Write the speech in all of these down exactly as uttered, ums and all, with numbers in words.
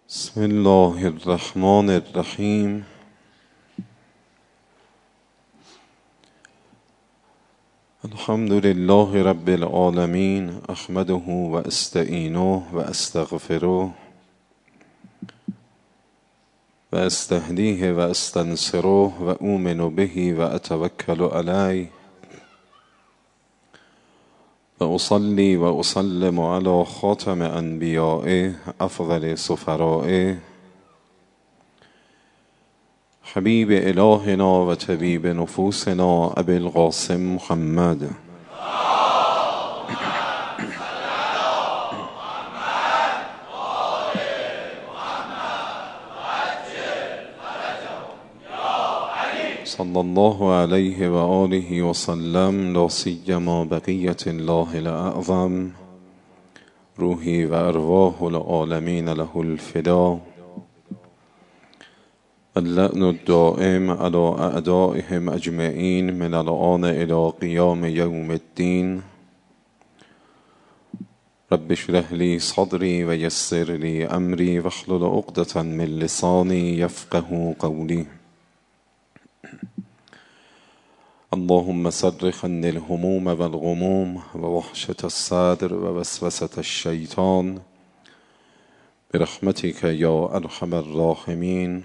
بسم الله الرحمن الرحیم. الحمد لله رب العالمین، احمده و استعینه و استغفره و استهدیه و استنصره و اؤمن به و اتوکل علیه و اصلی و اسلم علی خاتم انبیائه افضل سفرائه حبیب الهنا و طبیب نفوسنا ابی القاسم محمد صلی الله علیه و آله و سلم. لا سیما بقیت الله الاعظم روحی و ارواح العالمین له الفدا اللعن الدائم على اعدائهم اجمعین من الآن الى قیام یوم الدین. رب اشرح لی صدری و یسر لی امری واحلل عقدة من لسانی یفقهوا قولی. اللهم صرف عني الهموم والغموم ووحشة الصدر ووسوسة الشیطان برحمتك یا ارحم الراحمین.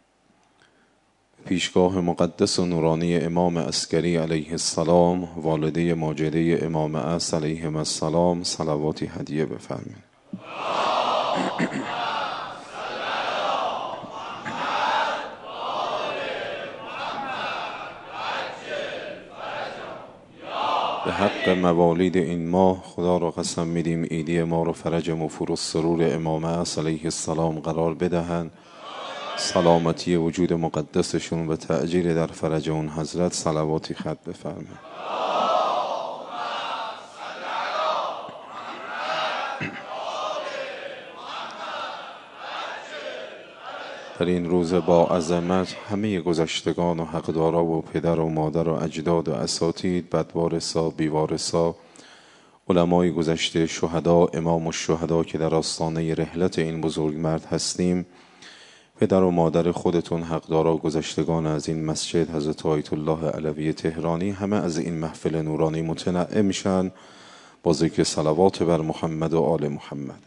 پیشگاه مقدس و نورانی امام عسکری علیه السلام، والده ماجده امام عصر علیهم السلام، صلواتی هدیه بفرمایید. به حق موالید این ماه خدا را قسم میدیم عیدی ما رو فرج مفور و سرور امام عصر علیه السلام قرار بدهند، سلامتی وجود مقدسشون و تأجیل در فرج اون حضرت صلواتی خط بفرمایید. در این روز با عظمت همه گذشتگان و حقدارا و پدر و مادر و اجداد و اساتید، بدوارثا، بیوارثا، علمای گذشته، شهدا، امام الشهدا که در آستانه رحلت این بزرگمرد هستیم، پدر و مادر خودتون، حقدارا و گذشتگان از این مسجد، حضرت آیت الله علوی تهرانی، همه از این محفل نورانی متنعم میشن با ذکر صلوات بر محمد و آل محمد.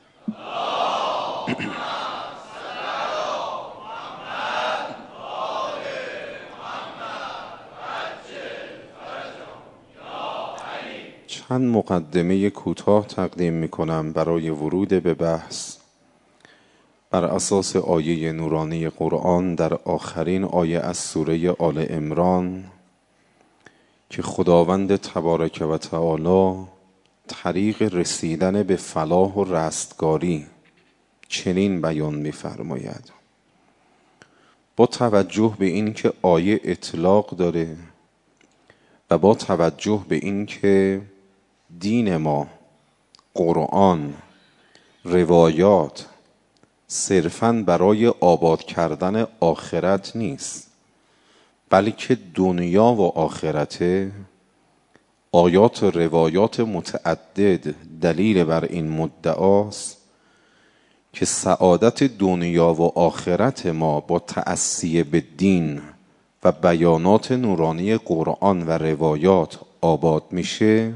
چند مقدمه کوتاه تقدیم میکنم برای ورود به بحث بر اساس آیه نورانی قرآن در آخرین آیه از سوره آل عمران که خداوند تبارک و تعالی طریق رسیدن به فلاح و رستگاری چنین بیان می‌فرماید. با توجه به این که آیه اطلاق داره و با توجه به این که دین ما، قرآن، روایات صرفاً برای آباد کردن آخرت نیست بلکه دنیا و آخرته، آیات و روایات متعدد دلیل بر این مدعاست که سعادت دنیا و آخرت ما با تأسی به دین و بیانات نورانی قرآن و روایات آباد میشه.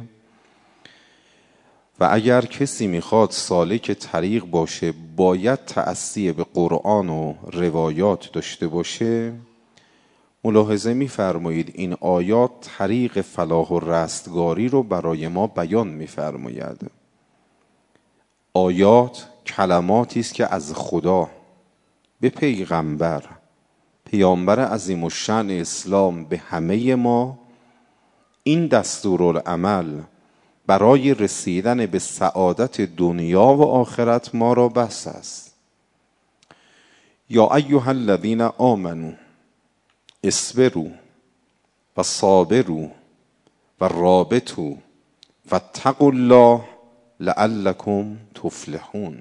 و اگر کسی میخواد سالک طریق باشه باید تأسی به قرآن و روایات داشته باشه. ملاحظه میفرمایید این آیات طریق فلاح و رستگاری رو برای ما بیان میفرماید. آیات کلماتی است که از خدا به پیغمبر، پیامبر عظیم الشأن اسلام، به همه ما این دستورالعمل برای رسیدن به سعادت دنیا و آخرت ما را بس است. یا ایها الذین آمنوا اصبروا و صابروا و رابطوا و اتقوا الله لعلکم تفلحون.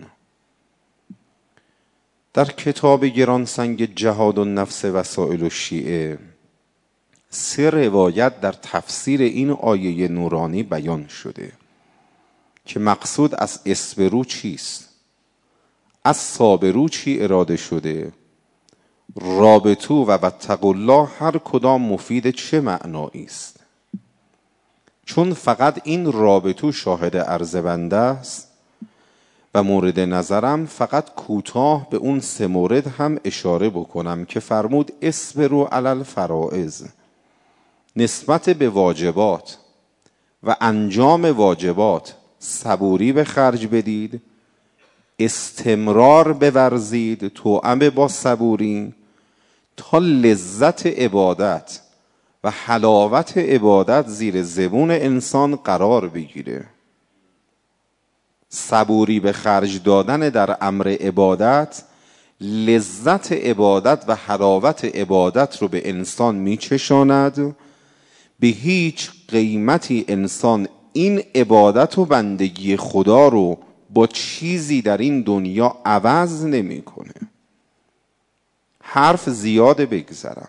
در کتاب گرانسنگ جهاد النفس وسائل الشیعه سه روایت در تفسیر این آیه نورانی بیان شده که مقصود از اصبرو چیست. از صابرو چی اراده شده؟ رابطو و واتقوا الله هر کدام مفید چه معنایی است؟ چون فقط این رابطو شاهد عرض بنده است و مورد نظرم فقط کوتاه به اون سه مورد هم اشاره بکنم که فرمود اصبروا علی الفرائض، نسبت به واجبات و انجام واجبات صبوری به خرج بدید، استمرار بورزید توأم با صبوری تا لذت عبادت و حلاوت عبادت زیر زبون انسان قرار بگیره. صبوری به خرج دادن در امر عبادت لذت عبادت و حلاوت عبادت رو به انسان میچشاند. به هیچ قیمتی انسان این عبادت و بندگی خدا رو با چیزی در این دنیا عوض نمیکنه. حرف زیاده بگذرم.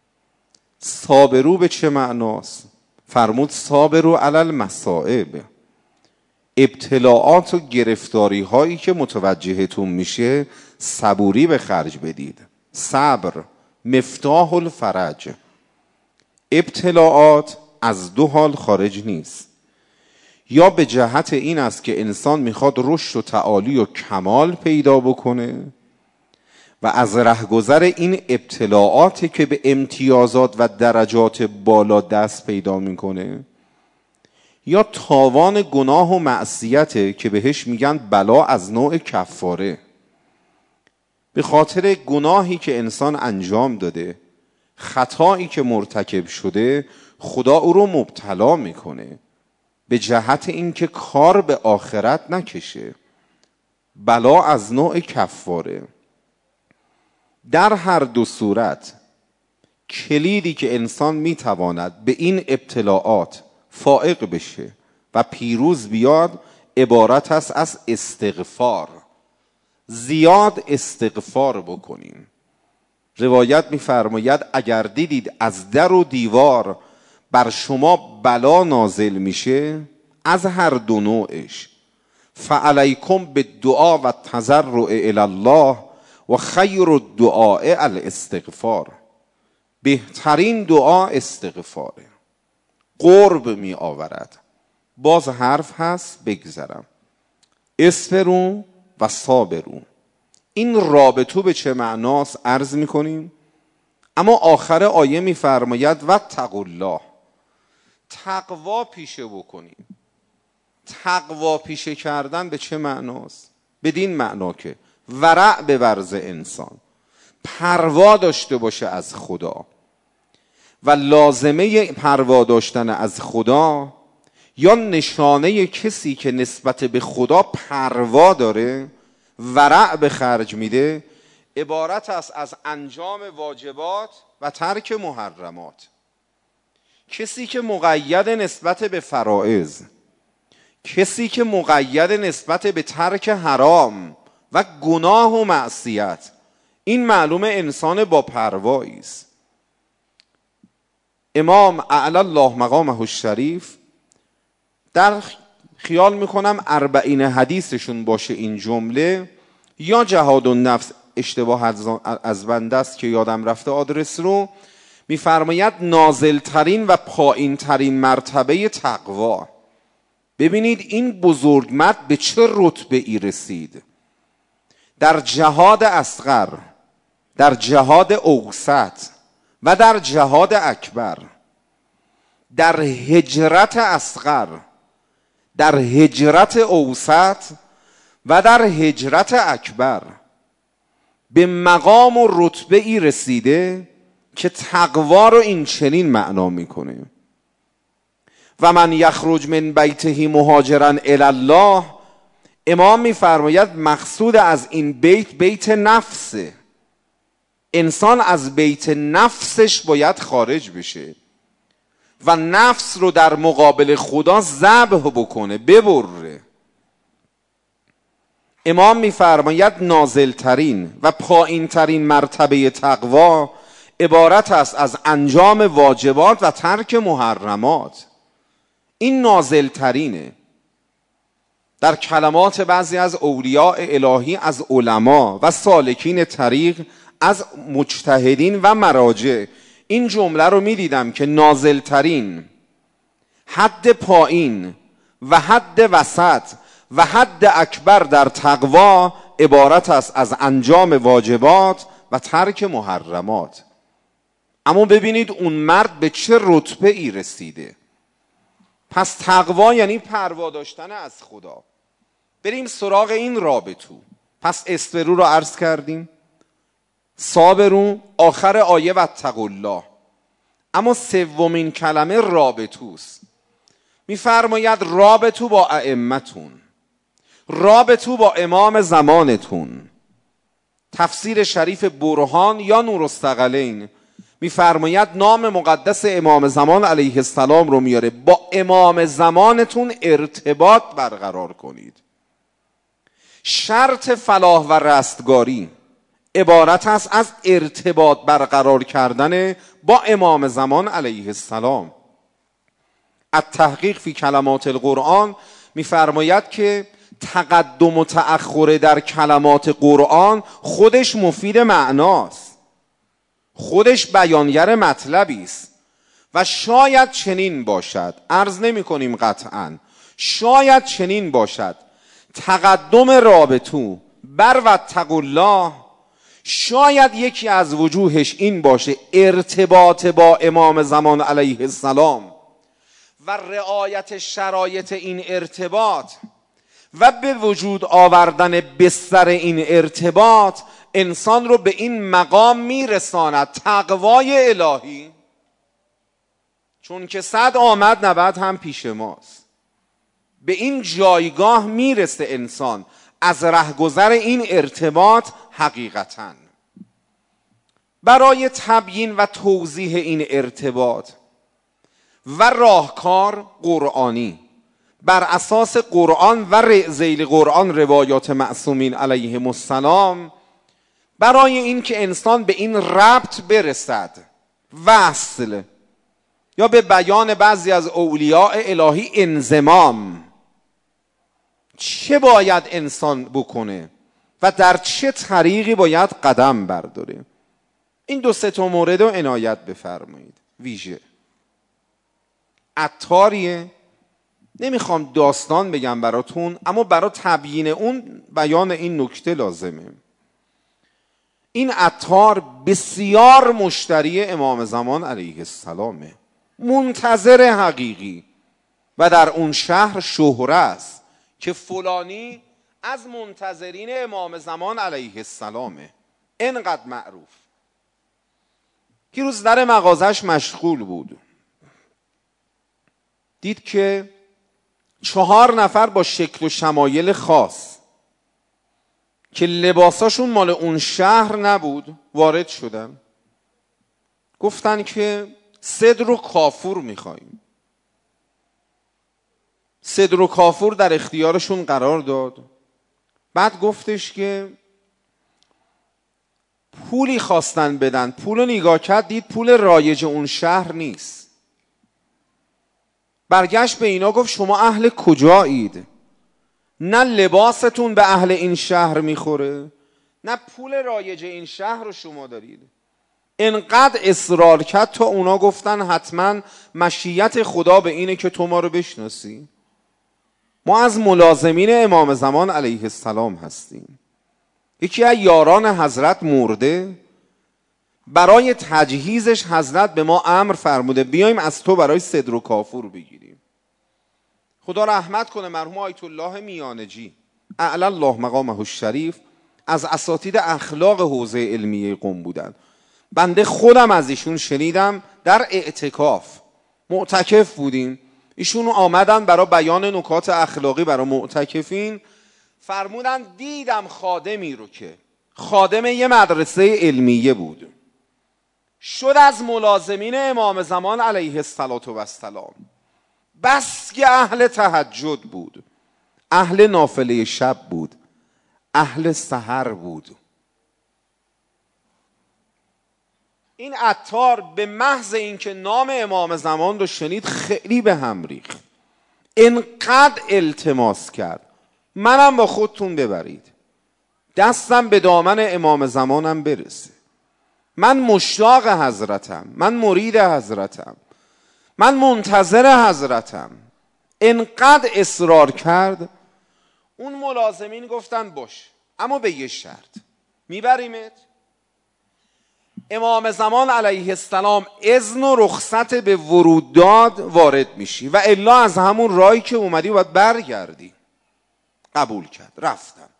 صابرو به چه معناست؟ فرمود صابرو علی المصائب، ابتلاعات و گرفتاری هایی که متوجهتون میشه صبوری به خرج بدید. صبر مفتاح الفرج. ابتلاعات از دو حال خارج نیست، یا به جهت این است که انسان میخواد رشد و تعالی و کمال پیدا بکنه و از رهگذر این ابتلاعاتی که به امتیازات و درجات بالا دست پیدا میکنه، یا تاوان گناه و معصیته که بهش میگن بلا از نوع کفاره. به خاطر گناهی که انسان انجام داده، خطایی که مرتکب شده، خدا او رو مبتلا میکنه به جهت اینکه کار به آخرت نکشه. بلا از نوع کفاره. در هر دو صورت کلیدی که انسان میتواند به این ابتلاعات فائق بشه و پیروز بیاد عبارت است از استغفار. زیاد استغفار بکنیم. روایت میفرماید اگر دیدید از در و دیوار بر شما بلا نازل میشه از هر دو نوعش، فعلیکم بالدعا و تضرع الی الله و خیر الدعاء الاستغفار. بهترین دعا استغفاره، قرب می آورد. باز حرف هست بگذرم. اصبروا و صابروا، این رابطو به چه معناست عرض می کنیم. اما آخر آیه می فرماید واتقوا الله، تقوا پیشه بکنیم. تقوا پیشه کردن به چه معناست؟ بدین معنا که ورع به ورز انسان، پروا داشته باشه از خدا. و لازمه پروا داشتن از خدا یا نشانه کسی که نسبت به خدا پروا داره، ورع به خرج میده، عبارت است از انجام واجبات و ترک محرمات. کسی که مقید نسبت به فرائض، کسی که مقید نسبت به ترک حرام و گناه و معصیت، این معلوم انسان با پروایی است. امام اعلی الله مقامه الشریف در خیال میکنم اربعین حدیثشون باشه این جمله، یا جهاد النفس، اشتباه از بنده است که یادم رفته آدرس رو، میفرماید نازلترین و پایین ترین مرتبه تقوا. ببینید این بزرگ مرد به چه رتبه ای رسید. در جهاد اصغر، در جهاد اوسط و در جهاد اکبر، در هجرت اصغر، در هجرت اوسط و در هجرت اکبر به مقام و رتبه ای رسیده که تقوا رو این چنین معنا میکنه. و من یخرج من بیته مهاجرا الی الله، امام میفرماید مقصود از این بیت بیت نفسه. انسان از بیت نفسش باید خارج بشه و نفس رو در مقابل خدا ذبح بکنه، ببره. امام میفرماید نازلترین و پایین ترین مرتبه تقوا عبارت است از انجام واجبات و ترک محرمات. این نازلترینه. در کلمات بعضی از اولیاء الهی از علما و سالکین طریق از مجتهدین و مراجع این جمله رو می دیدم که نازلترین، حد پایین و حد وسط و حد اکبر در تقوا عبارت است از انجام واجبات و ترک محرمات. اما ببینید اون مرد به چه رتبه ای رسیده. پس تقوا یعنی پروا داشتن از خدا. بریم سراغ این رابطو. پس استرو رو عرض کردیم، صابرون آخر آیه و اتقوا الله. اما سومین کلمه رابطوست. میفرماید رابطو با ائمتون، رابطو با امام زمانتون. تفسیر شریف برهان یا نورالثقلین میفرماید نام مقدس امام زمان علیه السلام رو میاره، با امام زمانتون ارتباط برقرار کنید. شرط فلاح و رستگاری عبارت است از ارتباط برقرار کردن با امام زمان علیه السلام. التحقیق فی کلمات القرآن میفرماید که تقدم و تأخر در کلمات قرآن خودش مفید معناست، خودش بیانگر مطلبی است و شاید چنین باشد، عرض نمی کنیم قطعاً، شاید چنین باشد تقدم رابطو بر واتقوا الله، شاید یکی از وجوهش این باشه ارتباط با امام زمان علیه السلام و رعایت شرایط این ارتباط و به وجود آوردن بستر این ارتباط انسان رو به این مقام میرساند تقوای الهی. چون که صد آمد نبد هم پیش ماست. به این جایگاه میرسه انسان از رهگذر این ارتباط. حقیقتاً برای تبیین و توضیح این ارتباط و راهکار قرآنی بر اساس قرآن و ذیل قرآن روایات معصومین علیهم السلام، برای این که انسان به این ربط برسد، وصل یا به بیان بعضی از اولیاء الهی انضمام، چه باید انسان بکنه و در چه طریقی باید قدم برداره. این دو سه تا مورد رو عنایت بفرمایید. ویژه عطاریه، نمیخوام داستان بگم براتون، اما برای تبیین اون بیان این نکته لازمه. این عطار بسیار مشتری امام زمان علیه السلامه، منتظر حقیقی و در اون شهر شهره است که فلانی از منتظرین امام زمان علیه السلامه، اینقدر معروف. یه روز در مغازش مشغول بود، دید که چهار نفر با شکل و شمایل خاص که لباساشون مال اون شهر نبود وارد شدن. گفتن که صدر و کافور میخواییم. صدر و کافور در اختیارشون قرار داد. بعد گفتش که پولی خواستن بدن. پول رو نگاه کرد، دید پول رایج اون شهر نیست. برگشت به اینا گفت شما اهل کجایید؟ نه لباستون به اهل این شهر میخوره، نه پول رایج این شهر رو شما دارید. انقدر اصرار کرد تا اونا گفتن حتما مشیت خدا به اینه که تو ما رو بشناسی. ما از ملازمین امام زمان علیه السلام هستیم. یکی از یاران حضرت مرده، برای تجهیزش حضرت به ما امر فرموده بیایم از تو برای صدر و کافور بگیریم. خدا رحمت کنه مرحوم آیت الله میانجی اعلی الله مقامه الشریف از اساتید اخلاق حوزه علمیه قم بودن. بنده خودم از ایشون شنیدم، در اعتکاف معتکف بودیم، ایشون آمدن برای بیان نکات اخلاقی برای معتکفین. فرمودن دیدم خادمی رو که خادم یه مدرسه علمیه بود، شد از ملازمین امام زمان علیه السلام، بس که اهل تهجد بود، اهل نافله شب بود، اهل سحر بود. این عطار به محض اینکه نام امام زمان رو شنید خیلی به هم ریخت، انقدر التماس کرد منم با خودتون ببرید، دستم به دامن امام زمانم برسه. من مشتاق حضرتم، من مرید حضرتم، من منتظر حضرتم. انقدر اصرار کرد، اون ملازمین گفتن باش، اما به یه شرط، میبریمت. امام زمان علیه السلام اذن و رخصت به ورود داد، وارد میشی، و الا از همون راهی که اومدی باید برگردی. قبول کرد، رفتم.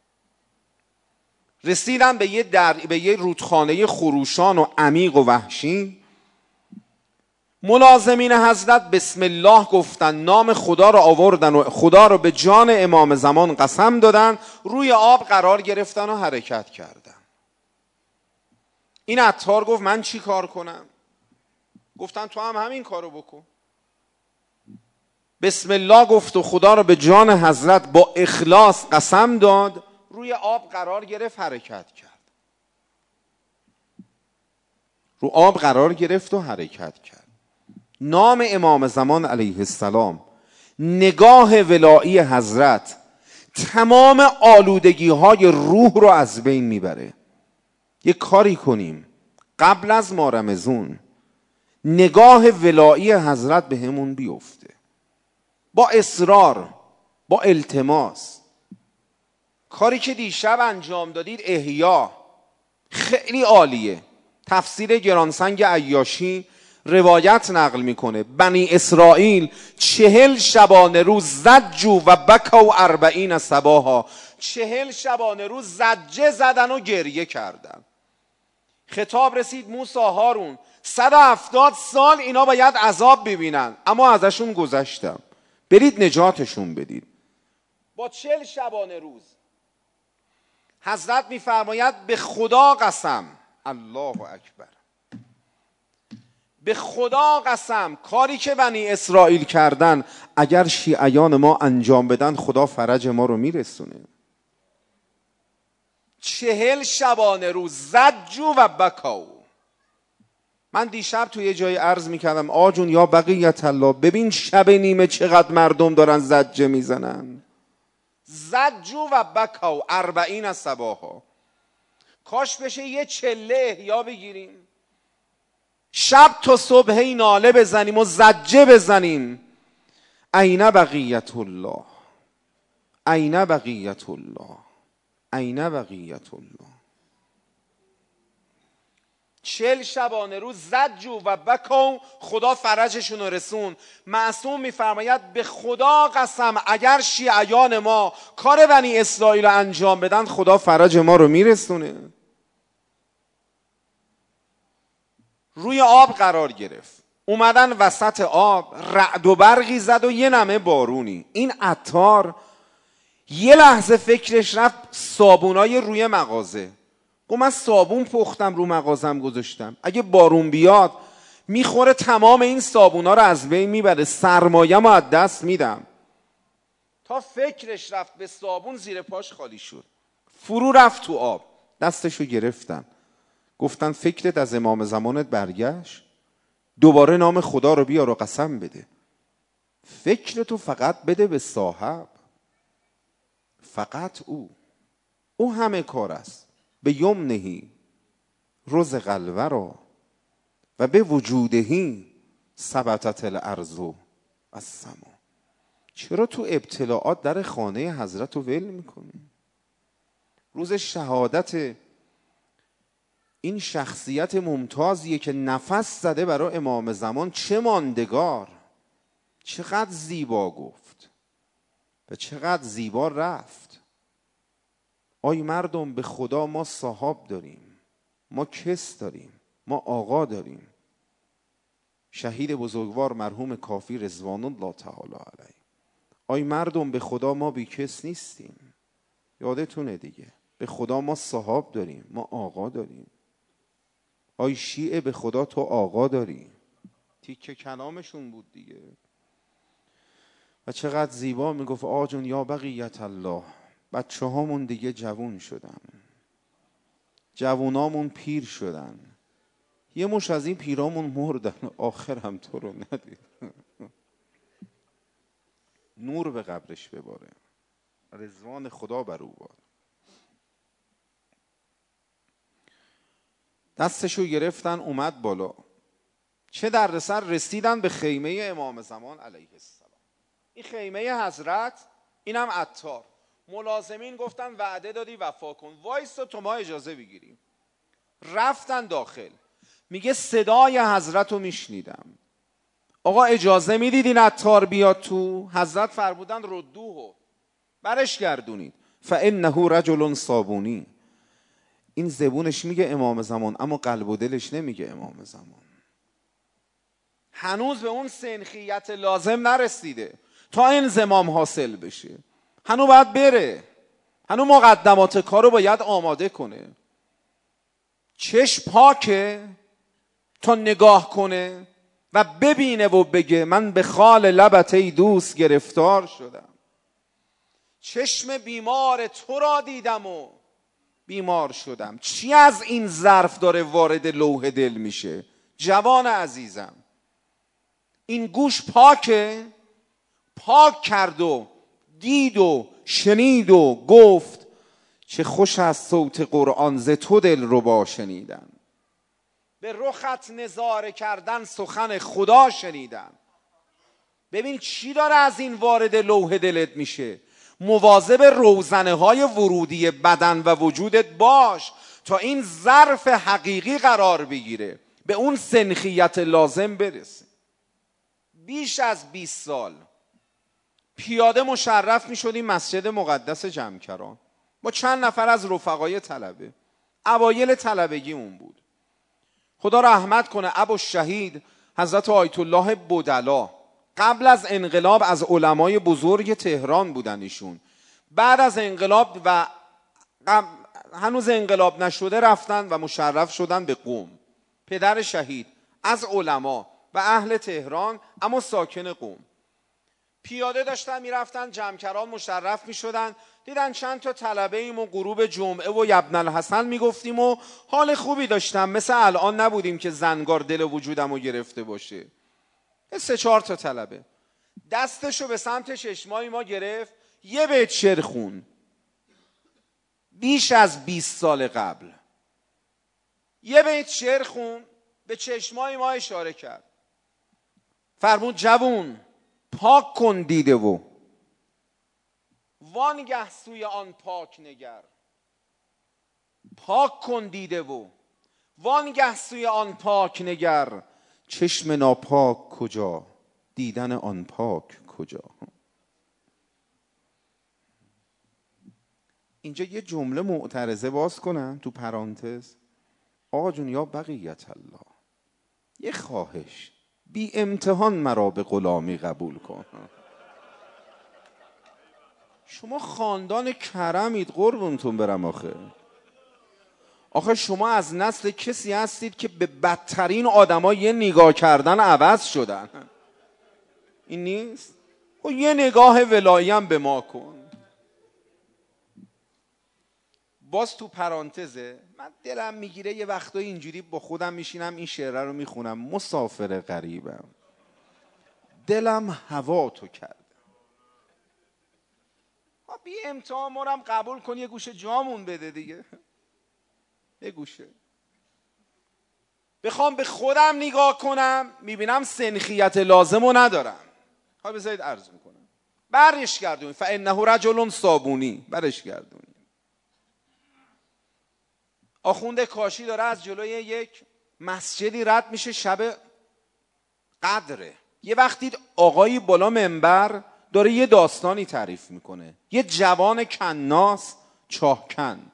رسیدم به یه در به یه رودخانه خروشان و عمیق و وحشی. ملازمین حضرت بسم الله گفتن، نام خدا رو آوردن و خدا رو به جان امام زمان قسم دادن، روی آب قرار گرفتن و حرکت کردن. این عطار گفت من چی کار کنم؟ گفتن تو هم همین کارو بکن. بسم الله گفت و خدا رو به جان حضرت با اخلاص قسم داد، روی آب قرار گرفت، حرکت کرد. رو آب قرار گرفت و حرکت کرد. نام امام زمان علیه السلام، نگاه ولایی حضرت تمام آلودگی های روح رو از بین میبره. یک کاری کنیم قبل از ماه رمضان نگاه ولایی حضرت به همون بیفته، با اصرار، با التماس. کاری که دیشب انجام دادید احیا خیلی عالیه. تفسیر گرانسنگ عیاشی روایت نقل میکنه بنی اسرائیل چهل شبانه روز زجوا و بکوا اربعین صباحا، چهل شبانه روز زجه زدن و گریه کردن. خطاب رسید موسی هارون صد و هفتاد سال اینا باید عذاب ببینن، اما ازشون گذشتم، برید نجاتشون بدید. با چهل شبانه روز حضرت میفرماید به خدا قسم، الله اکبر، به خدا قسم کاری که بنی اسرائیل کردن اگر شیعیان ما انجام بدن خدا فرج ما رو میرسونه. چهل شبانه روز زجوا و بکوا. من دیشب توی یه جای عرض میکردم آجون یا بقیت الله، ببین شب نیمه چقدر مردم دارن زجه میزنن. زجوا و بکوا اربعین صباحا. کاش بشه یه چله احیا بگیریم، شب تا صبح هی ناله بزنیم و زجه بزنیم. این بقیت الله، این بقیت الله، این بقیت الله. چل شبانه روز زجوا و بکوا، خدا فرجشون رو رسون. معصوم میفرماید به خدا قسم اگر شیعیان ما کار بنی اسرائیل رو انجام بدن خدا فرج ما رو میرسونه. روی آب قرار گرفت، اومدن وسط آب، رعد و برقی زد و یه نمه بارونی. این عطار یه لحظه فکرش رفت صابونای روی مغازه. گفت من صابون پختم رو مغازم گذاشتم، اگه بارون بیاد میخوره تمام این صابونا رو از بین میبره، سرمایه‌مو از دست میدم. تا فکرش رفت به صابون زیر پاش خالی شد، فرو رفت تو آب. دستشو گرفتن گفتن فکرت از امام زمانت برگشت، دوباره نام خدا رو بیار و قسم بده. فکرتو فقط بده به صاحب، فقط او، او همه کار است. به یمنهی رزق الورا و به وجودهی ثبتت الارض والسما. چرا تو ابتلاعات در خانه حضرت رو ول میکنی؟ روز شهادت این شخصیت ممتازیه که نفس زده برای امام زمان، چه ماندگار، چقدر زیبا گفت و چقدر زیبا رفت. آی مردم به خدا ما صاحب داریم، ما کس داریم، ما آقا داریم. شهید بزرگوار مرحوم کافی رضوان الله تعالی علیه. آی مردم به خدا ما بی کس نیستیم، یادتونه دیگه، به خدا ما صاحب داریم، ما آقا داریم. آی شیعه به خدا تو آقا داری. تیکه کلامشون بود دیگه. و چقدر زیبا میگفت آجون یا بقیت الله، بچه هامون دیگه جوون شدن، جوونامون پیر شدن، یه مش از این پیرامون مردن، آخر هم تو رو ندید. نور به قبرش بباره. رضوان خدا بر او باد. دستشو گرفتن اومد بالا. چه دردسر رسیدن به خیمه امام زمان علیه السلام. این خیمه حضرت، اینم عطار. ملازمین گفتن وعده دادی وفا کن، وایسا تو ما اجازه بگیریم. رفتن داخل. میگه صدای حضرت رو میشنیدم. آقا اجازه میدید این عطار بیاد تو؟ حضرت فرمودن ردوه، برش گردونید. فانه رجل صابونی. این زبونش میگه امام زمان، اما قلب و دلش نمیگه امام زمان. هنوز به اون سنخیت لازم نرسیده تا انضمام حاصل بشه. هنوز باید بره، هنوز مقدمات کارو باید آماده کنه. چشم پاکه تا نگاه کنه و ببینه و بگه من به خال لبت ای دوست گرفتار شدم. چشم بیمار تو را دیدم و بیمار شدم. چی از این ظرف داره وارد لوح دل میشه؟ جوان عزیزم، این گوش پاکه، پاک کرد و دید و شنید و گفت چه خوش از صوت قرآن ز تو دل ربا شنیدن. به رخت نظاره کردن سخن خدا شنیدن. ببین چی داره از این وارد لوح دلت میشه. مواظب روزنه های ورودی بدن و وجودت باش تا این ظرف حقیقی قرار بگیره، به اون سنخیت لازم برسه. بیش از بیست سال پیاده مشرف می شدیم مسجد مقدس جمکران با چند نفر از رفقای طلبه. اوایل طلبگی اون بود. خدا رحمت کنه ابوالشهید حضرت آیت الله بدلا، قبل از انقلاب از علمای بزرگ تهران بودن ایشون. بعد از انقلاب و هنوز انقلاب نشده رفتن و مشرف شدن به قم. پدر شهید از علما و اهل تهران اما ساکن قم. پیاده داشتن میرفتن جمکران، مشرف میشدن، دیدن چند تا طلبه ایم و غروب جمعه و یبن الحسن میگفتیم و حال خوبی داشتم، مثل الان نبودیم که زنگار دل وجودم رو گرفته باشه. سه چهار تا طلبه دستشو به سمت چشمای ما گرفت، یه بیت شعر خون بیش از بیست سال قبل. یه بیت شعر خون، به چشمای ما اشاره کرد، فرمود جوون پاک کن دیده و وانگه سوی آن پاک نگر. پاک کن دیده و وانگه سوی آن پاک نگر. چشم ناپاک کجا، دیدن آن پاک کجا. اینجا یه جمله معترضه باز کنن تو پرانتز. آقا جون یا بقیت الله، یه خواهش، بی امتحان مرا به غلامی قبول کن. شما خاندان کرمید قربونتون برم. آخه آخه شما از نسل کسی هستید که به بدترین آدما یه نگاه کردن عوض شدن. این نیست؟ خب یه نگاه ولایی هم به ما کن. باز تو پرانتزه، من دلم میگیره یه وقتایی اینجوری با خودم میشینم این شعره رو میخونم. مسافر غریبم دلم هوا تو کرده. بی امتحان مارم قبول کن، یه گوشه جامون بده دیگه. یه گوشه بخوام به خودم نگاه کنم میبینم سنخیت لازم رو ندارم. ها بذارید عرض میکنم. برش گردونی فانه رجل صابونی، برش گردونی. آخوند کاشی داره از جلوی یک مسجدی رد میشه، شب قدره. یه وقتی آقایی بالا منبر داره یه داستانی تعریف میکنه. یه جوان کناس چاهکن،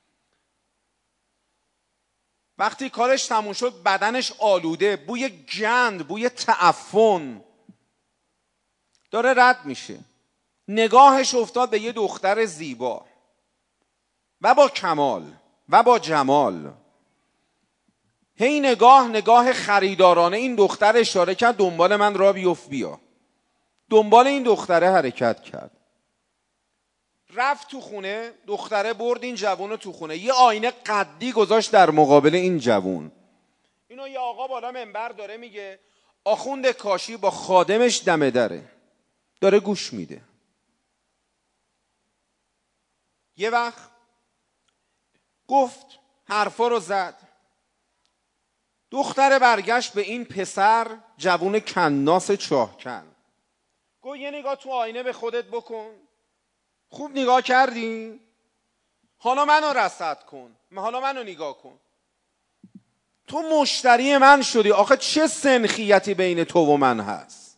وقتی کارش تموم شد بدنش آلوده، بوی گند، بوی تعفن داره رد میشه. نگاهش افتاد به یه دختر زیبا و با کمال و با جمال. هی نگاه نگاه خریدارانه این دختر اشاره کرد دنبال من را بیفت بیا. دنبال این دختره حرکت کرد، رفت تو خونه. دختره برد این جوون تو خونه، یه آینه قدی گذاشت در مقابل این جوون. اینو یه آقا بالا منبر داره میگه، آخوند کاشی با خادمش دمه دره، داره گوش میده. یه وقت گفت، حرفا رو زد. دختر برگشت به این پسر جوون کناس چاهکن، گفت یه نگاه تو آینه به خودت بکن. خوب نگاه کردی؟ حالا منو رصد کن، حالا منو نگاه کن. تو مشتری من شدی، آخه چه سنخیتی بین تو و من هست؟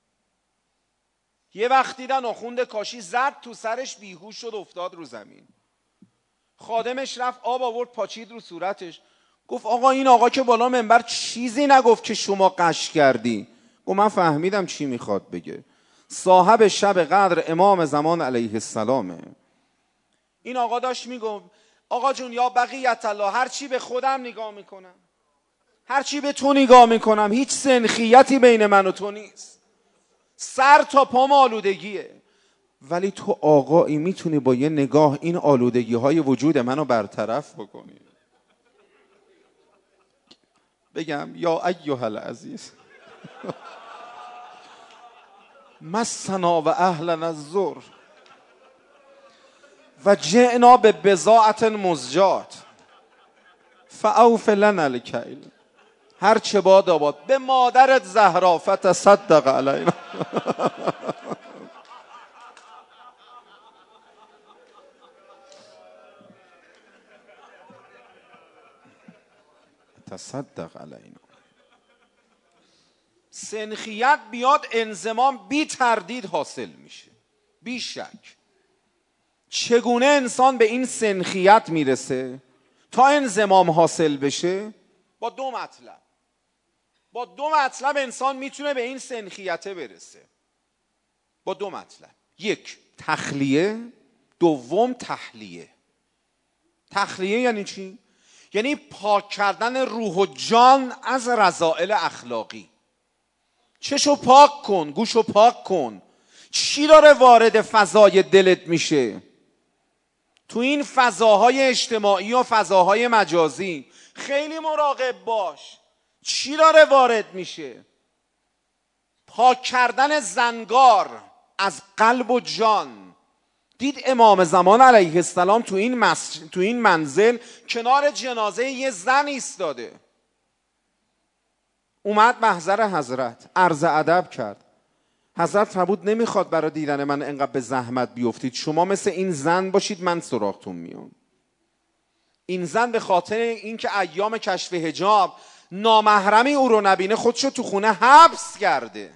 یه وقت دیدن آخوند کاشی زد تو سرش، بیهوش شد، افتاد رو زمین. خادمش رفت آب آورد پاچید رو صورتش. گفت آقا این آقا که بالا منبر چیزی نگفت که شما قش کردی؟ گفت من فهمیدم چی میخواد بگه. صاحب شب قدر امام زمان علیه السلامه. این آقا داشت میگفت آقا جون یا بقیت الله، هر چی به خودم نگاه میکنم، هر چی به تو نگاه میکنم، هیچ سنخیتی بین من و تو نیست، سر تا پام آلودگیه. ولی تو آقایی میتونی با یه نگاه این آلودگی های وجود منو برطرف بکنی. بگم یا ایها العزیز مسنا و اهلنا الضر و جئنا به بضاعة مزجات فاوف لنا الکیل. هر چه باد آباد، به مادرت زهرا فتصدق علینا. تصدق علینا. سنخیت بیاد، انضمام بی تردید حاصل میشه، بی شک. چگونه انسان به این سنخیت میرسه تا انضمام حاصل بشه؟ با دو مطلب. با دو مطلب انسان میتونه به این سنخیته برسه. با دو مطلب: یک، تخلیه، دوم تحلیه. تخلیه یعنی چی؟ یعنی پاک کردن روح و جان از رذائل اخلاقی. چشو پاک کن، گوشو پاک کن. چی داره وارد فضای دلت میشه؟ تو این فضاهای اجتماعی و فضاهای مجازی خیلی مراقب باش. چی داره وارد میشه؟ پاک کردن زنگار از قلب و جان. دید امام زمان علیه السلام تو این, مس... تو این منزل کنار جنازه یه زن ایستاده. اومد محضر حضرت، عرض ادب کرد. حضرت فرمود نمیخواد برای دیدن من انقدر به زحمت بیفتید، شما مثل این زن باشید، من سراغتون میام. این زن به خاطر اینکه ایام کشف حجاب نامحرمی او رو نبینه خودشو تو خونه حبس کرده.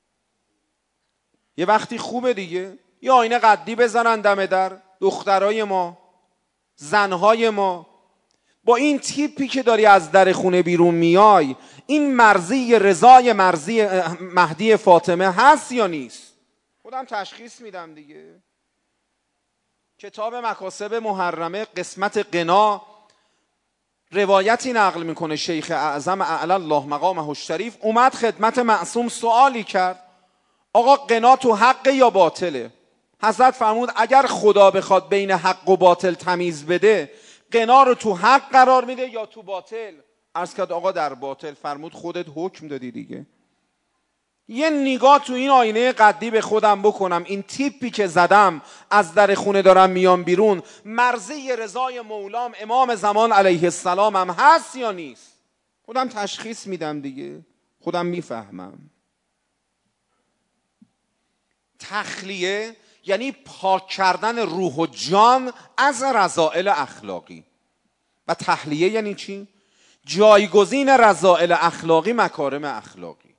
یه وقتی خوبه دیگه، یه آینه قدی بزنن دم در، دخترای ما، زنهای ما. با این تیپی که داری از در خونه بیرون میای، این مرضی رضای مرضی مهدی فاطمه هست یا نیست؟ خودم تشخیص میدم دیگه. کتاب مکاسب محرمه قسمت غنا روایتی نقل میکنه، شیخ اعظم اعلی الله مقامه الشریف اومد خدمت معصوم سوالی کرد، آقا غنا تو حق یا باطله؟ حضرت فرمود اگر خدا بخواد بین حق و باطل تمیز بده، غنا رو تو حق قرار میده یا تو باطل؟ عرض کرد آقا در باطل. فرمود خودت حکم دادی دیگه. یه نگاه تو این آینه قدی به خودم بکنم، این تیپی که زدم از در خونه دارم میام بیرون، مرضی رضای مولام امام زمان علیه السلام هم هست یا نیست؟ خودم تشخیص میدم دیگه، خودم میفهمم. تخلیه یعنی پاک کردن روح و جان از رذائل اخلاقی. و تحلیه یعنی چی؟ جایگزین رذائل اخلاقی مکارم اخلاقی.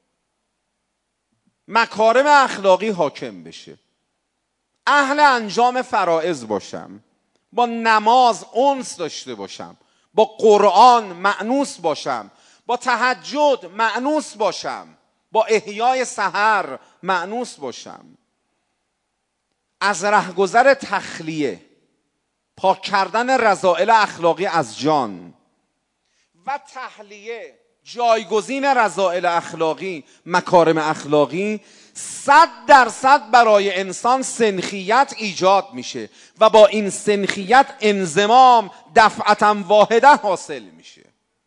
مکارم اخلاقی حاکم بشه. اهل انجام فرائض باشم، با نماز انس داشته باشم، با قرآن مأنوس باشم، با تهجد مأنوس باشم، با احیای سحر مأنوس باشم. از رهگذر تخلیه، پاک کردن رذائل اخلاقی از جان، و تحلیه جایگزین رذائل اخلاقی مکارم اخلاقی، صد درصد برای انسان سنخیت ایجاد میشه و با این سنخیت انضمام دفعتا واحده حاصل میشه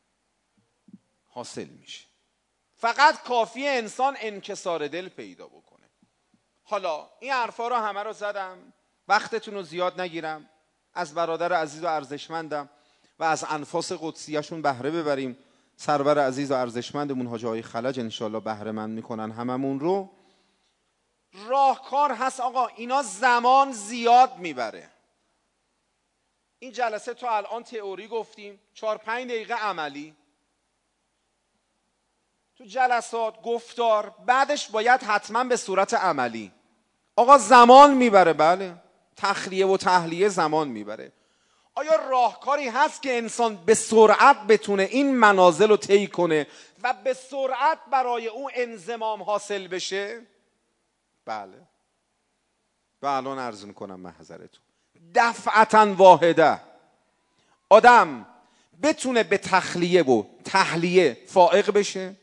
حاصل میشه فقط کافی انسان انکسار دل پیدا بکنه. حالا این حرفا رو همه رو زدم، وقتتون رو زیاد نگیرم. از برادر عزیز و ارزشمندم و از انفاس قدسیشون بهره ببریم. سرور عزیز و ارزشمندمون حاج آقای خلج انشالله بهره مند میکنن هممون رو. راهکار هست آقا، اینا زمان زیاد میبره. این جلسه تا الان تئوری گفتیم، چهار پنج دقیقه عملی تو جلسات گفتار، بعدش باید حتما به صورت عملی. آقا زمان میبره، بله، تخلیه و تحلیه زمان میبره. آیا راهکاری هست که انسان به سرعت بتونه این منازل رو طی کنه و به سرعت برای او انضمام حاصل بشه؟ بله. و الان عرض میکنم محضرتون، دفعتا واحده آدم بتونه به تخلیه و تحلیه فائق بشه،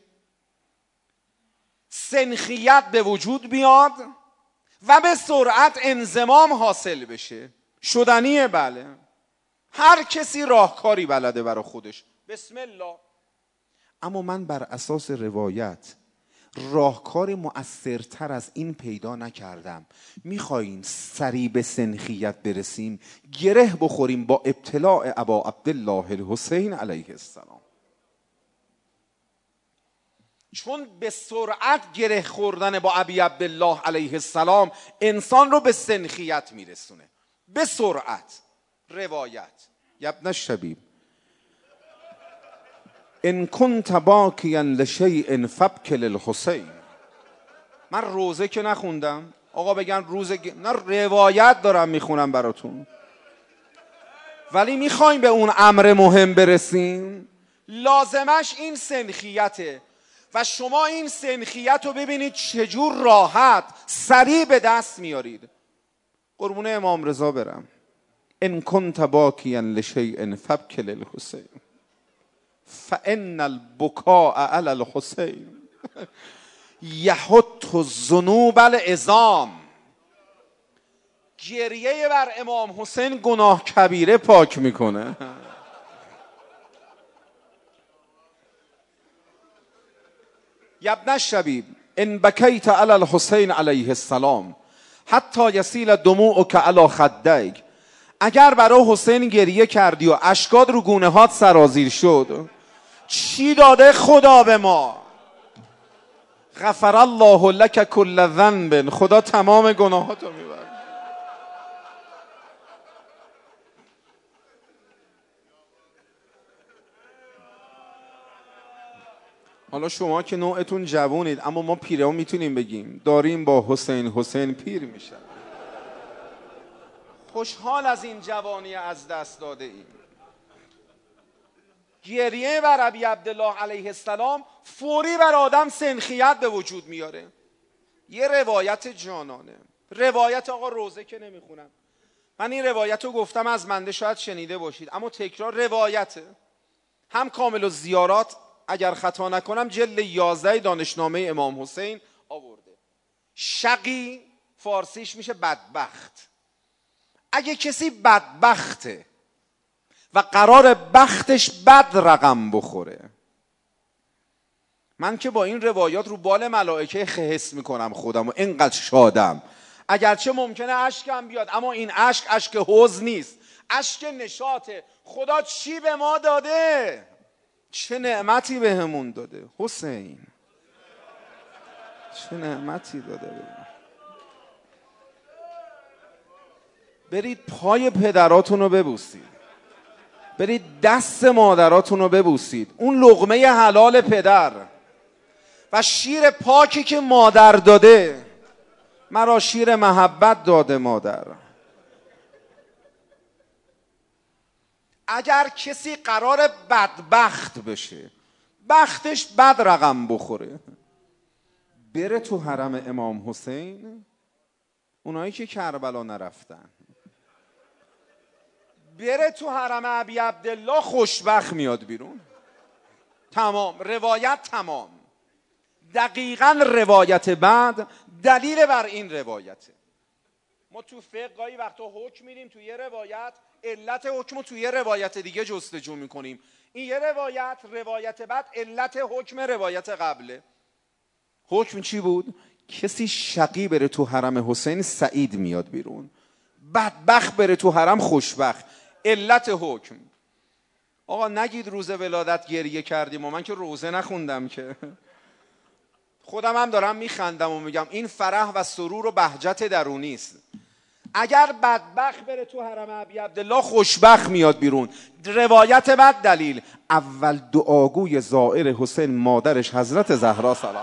سنخیت به وجود بیاد و به سرعت انضمام حاصل بشه. شدنیه، بله. هر کسی راهکاری بلده برای خودش. بسم الله. اما من بر اساس روایت راهکار مؤثرتر از این پیدا نکردم. میخواین سریع به سنخیت برسیم، گره بخوریم با ابتلاع ابا عبدالله الحسین علیه السلام. چون به سرعت گره خوردن با ابی عبدالله علیه السلام انسان رو به سنخیت میرسونه. به سرعت. روایت یبن الشبیب ان کنت باکیا لشیء فابک للحسین. من روزه که نخوندم آقا بگن روزه گ... نه، روایت دارم میخونم براتون. ولی میخوایم به اون امر مهم برسیم، لازمش این سنخیته و شما این سنخیت رو ببینید چجور راحت سریع به دست میارید. قربون امام رضا برم. ان کنت باکیا لشیء فابک للحسین فان البکاء علی الحسین یحط الذنوب العظام. گریه بر امام حسین گناه کبیره پاک میکنه. یبن الشبیب ان بکیت علی الحسین علیه السلام حتی یسیل دموعک علی خدیک. اگر برای حسین گریه کردی و اشکات رو گونه هات سرازیر شد، چی داده خدا به ما؟ غفر الله لک کل ذنب. خدا تمام گناهاتو میبره. حالا شما که نوعتون جوونید، اما ما پیره‌ها میتونیم بگیم داریم با حسین حسین پیر میشه. خوشحال از این جوانی از دست داده ایم. گریه بر ابی عبدالله علیه السلام فوری بر آدم سنخیت به وجود میاره. یه روایت جانانه. روایت آقا روزه که نمیخونم، من این روایت رو گفتم از منده شاید شنیده باشید، اما تکرار روایته. هم کامل الزیارات اگر خطا نکنم جلد یازده دانشنامه امام حسین آورده. شقی فارسیش میشه بدبخت. اگه کسی بدبخته و قرار بختش بد رقم بخوره، من که با این روایات رو بال ملائکه حس میکنم خودم و اینقدر شادم. اگرچه ممکنه اشکم بیاد، اما این اشک اشک حزن نیست، اشک نشاطه. خدا چی به ما داده؟ چه نعمتی به همون داده حسین، چه نعمتی داده به ما. برید پای پدراتون رو ببوسید، برید دست مادراتون رو ببوسید. اون لقمه حلال پدر و شیر پاکی که مادر داده، مرا شیر محبت داده مادر. اگر کسی قرار بدبخت بشه، بختش بد رقم بخوره، بره تو حرم امام حسین. اونایی که کربلا نرفتن، بره تو حرم ابی عبدالله، خوشبخت میاد بیرون. تمام روایت تمام. دقیقاً روایت بعد دلیل بر این روایته. ما تو فقه گاهی وقتا حکم میدیم تو یه روایت، علت حکم رو تو یه روایت دیگه جستجو میکنیم. این یه روایت، روایت بعد علت حکم روایت قبله. حکم چی بود؟ کسی شقی بره تو حرم حسین، سعید میاد بیرون. بدبخت بره تو حرم خوشبخت. علت حکم. آقا نگید روز ولادت گریه کردیم و من که روزه نخوندم که. خودم هم دارم میخندم و میگم این فرح و سرور و بهجت درونی است. اگر بدبخت بره تو حرم ابی عبدالله خوشبخت میاد بیرون. روایت بعد دلیل. اول دعاگوی زائر حسین مادرش حضرت زهرا سلام.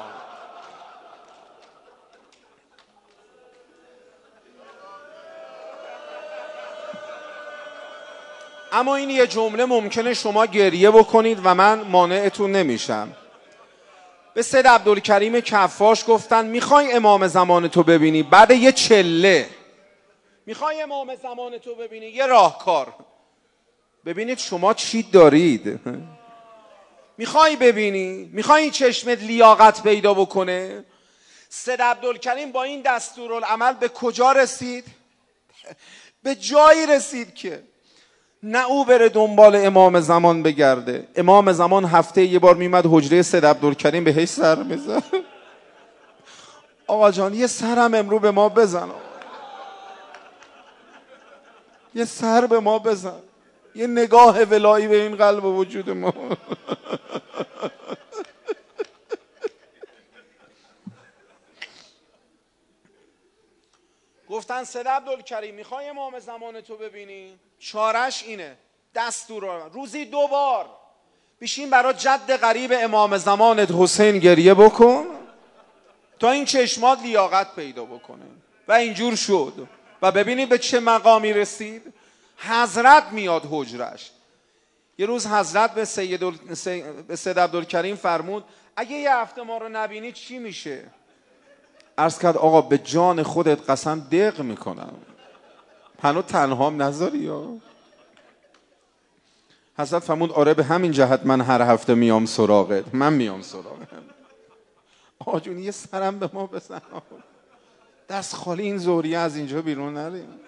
اما این یه جمله ممکنه شما گریه بکنید و من مانعتون نمیشم. به سید عبدالکریم کفاش گفتن میخوای امام زمان تو ببینی؟ بعد یه چله میخوای امام زمان تو ببینی؟ یه راهکار. ببینید شما چی دارید. میخوای ببینی؟ میخوای چشمت لیاقت پیدا بکنه؟ سید عبدالکریم با این دستورالعمل به کجا رسید؟ به جایی رسید که نه او بره دنبال امام زمان بگرده. امام زمان هفته یه بار میمد حجره سید عبدالکریم بهش سر میزد. آقا جان یه سرم امرو به ما بزن، یه سر به ما بزن، یه نگاه ولایی به این قلب و وجود ما. گفتن سید عبدالکریم میخوای امام زمان تو ببینی؟ چارش اینه، دستور روزی دو بار بشین برای جد غریب امام زمانت حسین گریه بکن تا این چشمات لیاقت پیدا بکنه. و اینجور شد و ببینید به چه مقامی رسید. حضرت میاد حجرش. یه روز حضرت به سید, ال... به سید عبدالکریم فرمود اگه یه هفته ما رو نبینی چی میشه؟ عرض کرد آقا به جان خودت قسم دق میکنم هنو تنهام نذاری یا. حضرت فرمود آره به همین جهت من هر هفته میام سراغت. من میام سراغت. آقا جون یه سرم به ما بزن، دست خالی این زوریه از اینجا بیرون نریم.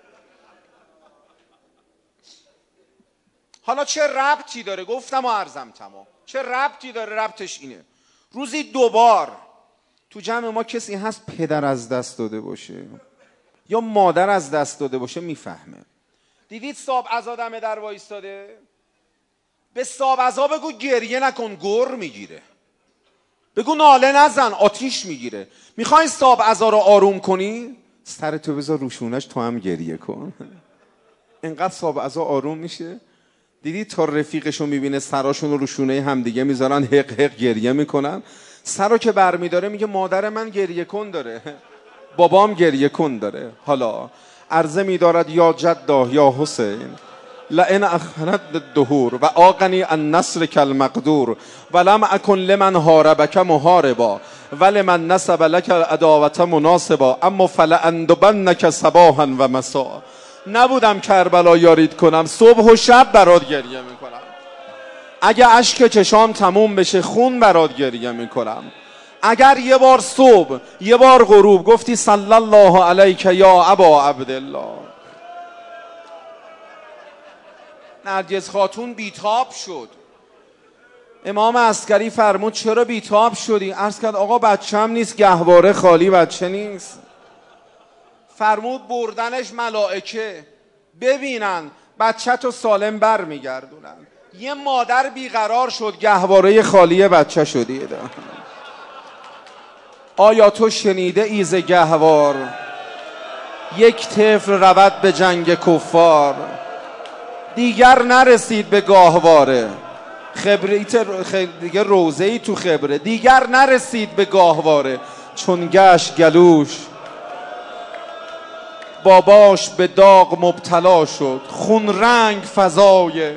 حالا چه ربطی داره؟ گفتم و عرضم تمام. چه ربطی داره؟ ربطش اینه روزی دوبار تو جمع ما کسی هست پدر از دست داده باشه یا مادر از دست داده باشه میفهمه. دیدید صاحب عزا دم در وایستاده؟ به صاحب عزا بگو گریه نکن، گر میگیره. بگو ناله نزن، آتیش میگیره. میخوای صاحب عزا رو آروم کنی؟ سرتو بذار روشونش تو هم گریه کن. انقدر صاحب عزا آروم میشه. دیدید تا رفیقشو میبینه سراشون رو روشونه همدیگه میذارن حق حق گریه میکنن. سرو که برمیداره میگه مادر من گریه کن داره، بابام گریه کن داره. حالا عرضه میدارد یا جدا یا حسین لئن اخرت الدهور و آقنی النصر کالمقدور ولم اکن لمن حاربک محاربا ولمن نصب لک العداوة مناصبا اما فلاندبنک صباحا و مساء. نبودم کربلا یارید کنم، صبح و شب برات گریه میکنم. اگه اشک چشام تموم بشه خون برات گریه میکنم. اگر یه بار صبح یه بار غروب گفتی صلی الله علیک یا ابا عبدالله. نرگس خاتون بیتاب شد. امام عسکری فرمود چرا بیتاب شدی؟ عرض کرد آقا بچه‌م نیست، گهواره خالی بچه نیست. فرمود بردنش ملائکه ببینن بچه تو سالم بر میگردونن. یه مادر بیقرار شد گهواره خالی بچه شدی. آیا تو شنیده ایز گهوار یک طفل رود به جنگ کفار؟ دیگر نرسید به گاهواره خبریت دیگه روزه ای تو خبره. دیگر نرسید به گاهواره چون گشت گلوش باباش به داغ مبتلا شد. خون رنگ فضای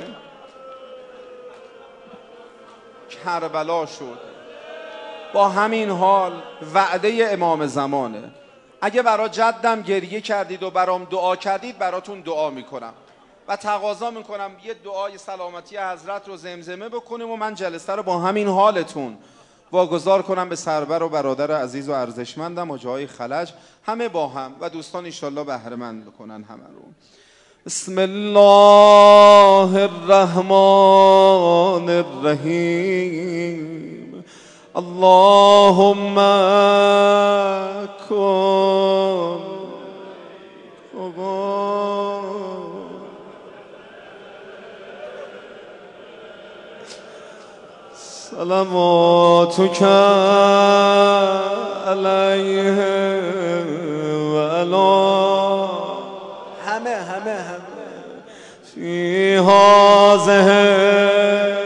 کربلا شد. با همین حال وعده امام زمانه. اگه برا جدم گریه کردید و برام دعا کردید براتون دعا میکنم و تقاضا میکنم یه دعای سلامتی حضرت رو زمزمه بکنیم و من جلسه رو با همین حالتون واگذار کنم به سرور و برادر عزیز و ارزشمندم و جای خلج همه با هم و دوستان انشالله بهره مند بکنن همه رو. بسم الله الرحمن الرحیم. اللهم کن صلواتك علیه و علی همه همه همه فی هذه